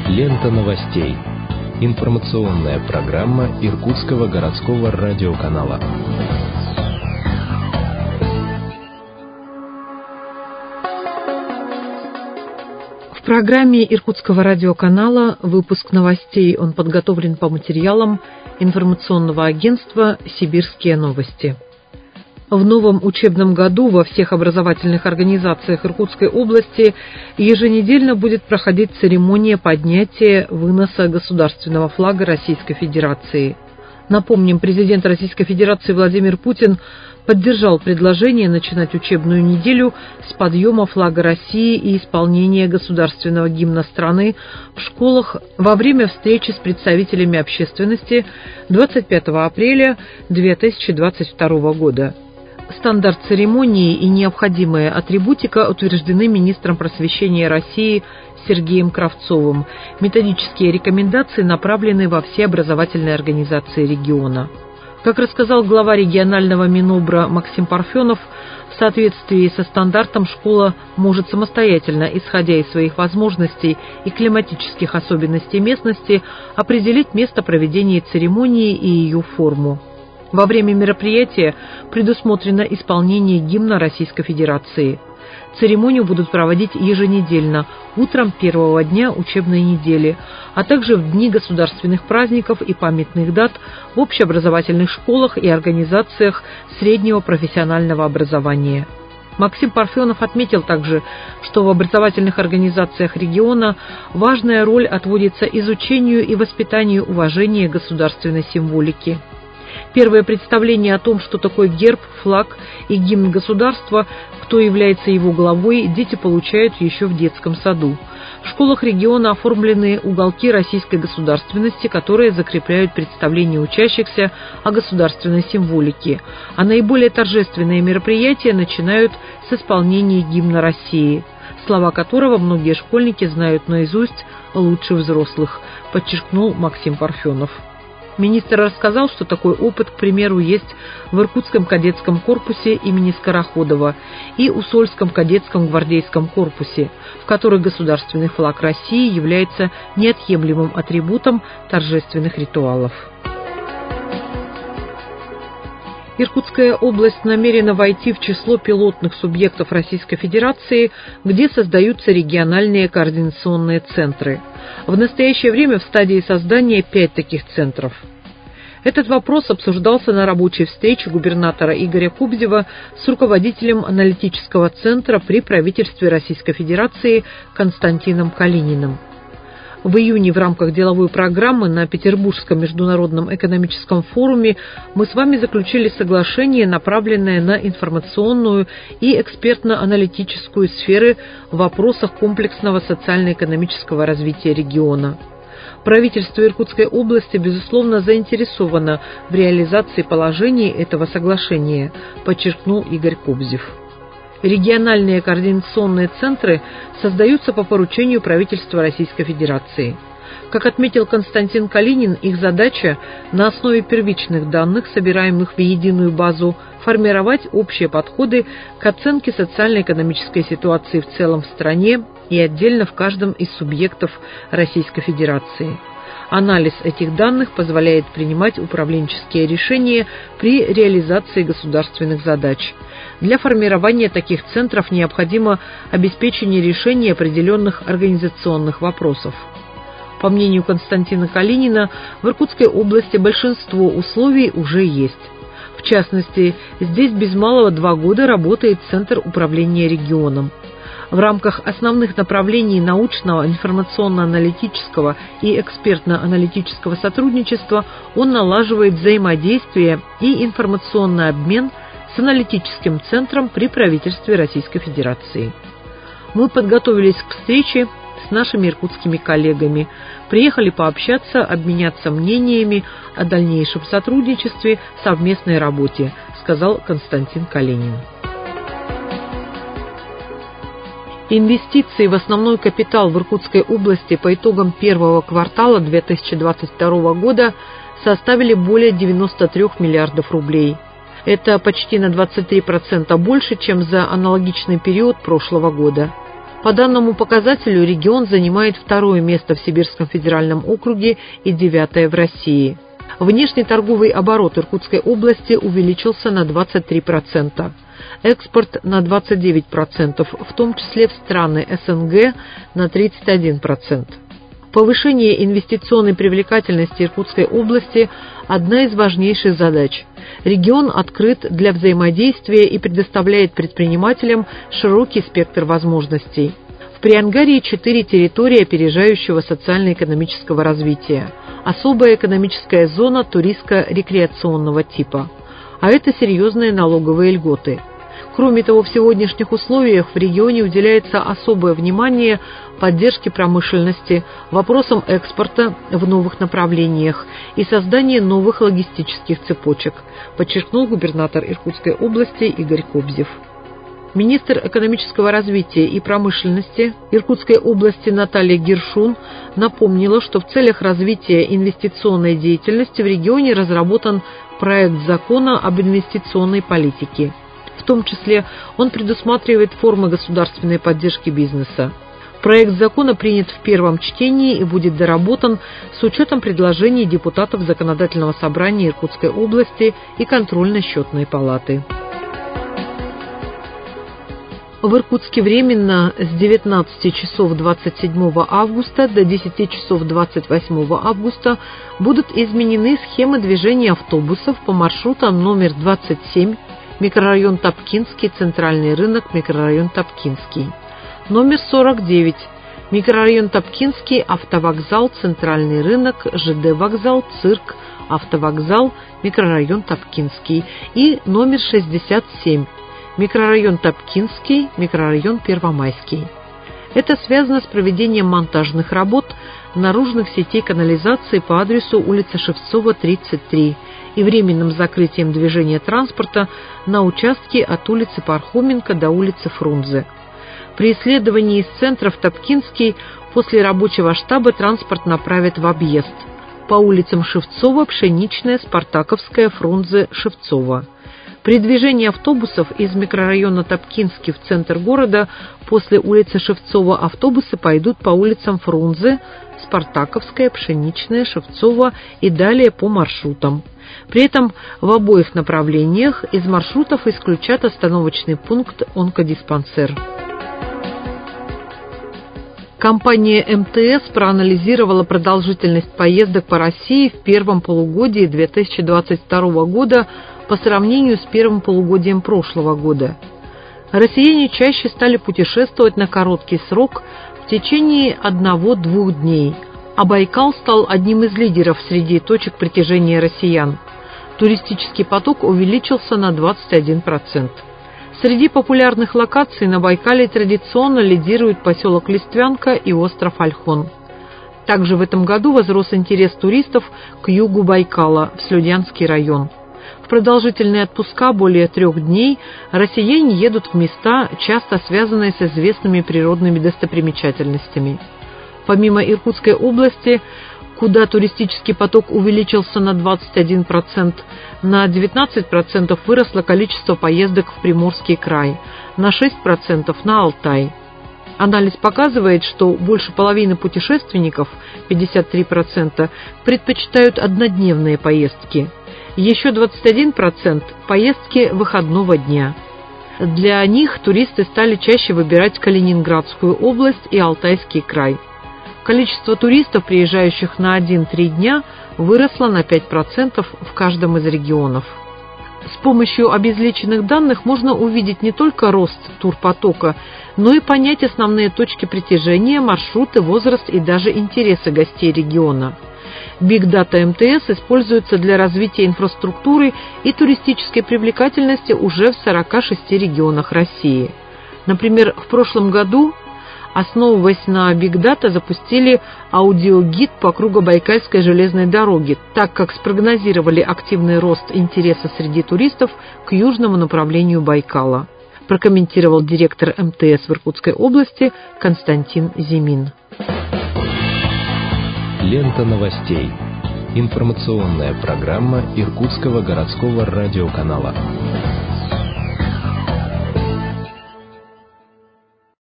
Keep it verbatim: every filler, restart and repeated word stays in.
Лента новостей. Информационная программа Иркутского городского радиоканала. В программе Иркутского радиоканала выпуск новостей. Он подготовлен по материалам информационного агентства «Сибирские новости». В новом учебном году во всех образовательных организациях Иркутской области еженедельно будет проходить церемония поднятия выноса государственного флага Российской Федерации. Напомним, президент Российской Федерации Владимир Путин поддержал предложение начинать учебную неделю с подъема флага России и исполнения государственного гимна страны в школах во время встречи с представителями общественности двадцать пятого апреля две тысячи двадцать второго года. Стандарт церемонии и необходимая атрибутика утверждены министром просвещения России Сергеем Кравцовым. Методические рекомендации направлены во все образовательные организации региона. Как рассказал глава регионального Минобра Максим Парфенов, в соответствии со стандартом школа может самостоятельно, исходя из своих возможностей и климатических особенностей местности, определить место проведения церемонии и ее форму. Во время мероприятия предусмотрено исполнение гимна Российской Федерации. Церемонию будут проводить еженедельно, утром первого дня учебной недели, а также в дни государственных праздников и памятных дат в общеобразовательных школах и организациях среднего профессионального образования. Максим Парфенов отметил также, что в образовательных организациях региона важная роль отводится изучению и воспитанию уважения государственной символики. Первое представление о том, что такое герб, флаг и гимн государства, кто является его главой, дети получают еще в детском саду. В школах региона оформлены уголки российской государственности, которые закрепляют представление учащихся о государственной символике, а наиболее торжественные мероприятия начинают с исполнения гимна России, слова которого многие школьники знают наизусть лучше взрослых, подчеркнул Максим Парфенов. Министр рассказал, что такой опыт, к примеру, есть в Иркутском кадетском корпусе имени Скороходова и Усольском кадетском гвардейском корпусе, в которых государственный флаг России является неотъемлемым атрибутом торжественных ритуалов. Иркутская область намерена войти в число пилотных субъектов Российской Федерации, где создаются региональные координационные центры. В настоящее время в стадии создания пять таких центров. Этот вопрос обсуждался на рабочей встрече губернатора Игоря Кобзева с руководителем аналитического центра при правительстве Российской Федерации Константином Калининым. В июне в рамках деловой программы на Петербургском международном экономическом форуме мы с вами заключили соглашение, направленное на информационную и экспертно-аналитическую сферы в вопросах комплексного социально-экономического развития региона. Правительство Иркутской области, безусловно, заинтересовано в реализации положений этого соглашения, подчеркнул Игорь Кобзев. Региональные координационные центры создаются по поручению правительства Российской Федерации. Как отметил Константин Калинин, их задача на основе первичных данных, собираемых в единую базу, формировать общие подходы к оценке социально-экономической ситуации в целом в стране и отдельно в каждом из субъектов Российской Федерации. Анализ этих данных позволяет принимать управленческие решения при реализации государственных задач. Для формирования таких центров необходимо обеспечение решения определенных организационных вопросов. По мнению Константина Калинина, в Иркутской области большинство условий уже есть. В частности, здесь без малого два года работает Центр управления регионом. В рамках основных направлений научного, информационно-аналитического и экспертно-аналитического сотрудничества он налаживает взаимодействие и информационный обмен с аналитическим центром при правительстве Российской Федерации. Мы подготовились к встрече с нашими иркутскими коллегами, приехали пообщаться, обменяться мнениями о дальнейшем сотрудничестве, совместной работе, сказал Константин Калинин. Инвестиции в основной капитал в Иркутской области по итогам первого квартала две тысячи двадцать второго года составили более девяноста трёх миллиардов рублей. Это почти на двадцать три процента больше, чем за аналогичный период прошлого года. По данному показателю регион занимает второе место в Сибирском федеральном округе и девятое в России. Внешний торговый оборот Иркутской области увеличился на двадцать три процента. Экспорт на двадцать девять процентов, в том числе в страны СНГ на тридцать один процент. Повышение инвестиционной привлекательности Иркутской области – одна из важнейших задач. Регион открыт для взаимодействия и предоставляет предпринимателям широкий спектр возможностей. В Приангарии четыре территории опережающего социально-экономического развития. Особая экономическая зона туристско-рекреационного типа. А это серьезные налоговые льготы. Кроме того, в сегодняшних условиях в регионе уделяется особое внимание поддержке промышленности, вопросам экспорта в новых направлениях и созданию новых логистических цепочек, подчеркнул губернатор Иркутской области Игорь Кобзев. Министр экономического развития и промышленности Иркутской области Наталья Гершун напомнила, что в целях развития инвестиционной деятельности в регионе разработан проект закона об инвестиционной политике. В том числе он предусматривает формы государственной поддержки бизнеса. Проект закона принят в первом чтении и будет доработан с учетом предложений депутатов Законодательного собрания Иркутской области и контрольно-счетной палаты. В Иркутске временно с девятнадцати часов двадцать седьмого августа до десяти часов двадцать восьмого августа будут изменены схемы движения автобусов по маршрутам номер двадцать семь, микрорайон Топкинский, центральный рынок, микрорайон Топкинский. Номер сорок девять, микрорайон Топкинский, автовокзал, центральный рынок, ЖД вокзал, цирк, автовокзал, микрорайон Топкинский. И номер шестьдесят семь, микрорайон Топкинский, микрорайон Первомайский. Это связано с проведением монтажных работ наружных сетей канализации по адресу улица Шевцова, тридцать три и временным закрытием движения транспорта на участке от улицы Пархоменко до улицы Фрунзе. При исследовании из центра в Топкинский после рабочего штаба транспорт направят в объезд по улицам Шевцова, Пшеничная, Спартаковская, Фрунзе, Шевцова. При движении автобусов из микрорайона Топкинский в центр города после улицы Шевцова автобусы пойдут по улицам Фрунзе, Спартаковская, Пшеничная, Шевцова и далее по маршрутам. При этом в обоих направлениях из маршрутов исключат остановочный пункт онкодиспансер. Компания эм тэ эс проанализировала продолжительность поездок по России в первом полугодии две тысячи двадцать второго года по сравнению с первым полугодием прошлого года. Россияне чаще стали путешествовать на короткий срок в течение одного-двух дней, а Байкал стал одним из лидеров среди точек притяжения россиян. Туристический поток увеличился на двадцать один процент. Среди популярных локаций на Байкале традиционно лидируют поселок Листвянка и остров Ольхон. Также в этом году возрос интерес туристов к югу Байкала, в Слюдянский район. В продолжительные отпуска более трех дней россияне едут в места, часто связанные с известными природными достопримечательностями. Помимо Иркутской области, куда туристический поток увеличился на двадцать один процент, на девятнадцать процентов выросло количество поездок в Приморский край, на шесть процентов на Алтай. Анализ показывает, что больше половины путешественников, пятьдесят три процента, предпочитают однодневные поездки. Еще двадцать один процент – поездки выходного дня. Для них туристы стали чаще выбирать Калининградскую область и Алтайский край. Количество туристов, приезжающих на один-три дня, выросло на пять процентов в каждом из регионов. С помощью обезличенных данных можно увидеть не только рост турпотока, но и понять основные точки притяжения, маршруты, возраст и даже интересы гостей региона. Big Data эм тэ эс используется для развития инфраструктуры и туристической привлекательности уже в сорока шести регионах России. Например, в прошлом году, основываясь на Big Data, запустили аудиогид по Кругобайкальской железной дороге, так как спрогнозировали активный рост интереса среди туристов к южному направлению Байкала, прокомментировал директор эм тэ эс в Иркутской области Константин Зимин. Лента новостей. Информационная программа Иркутского городского радиоканала.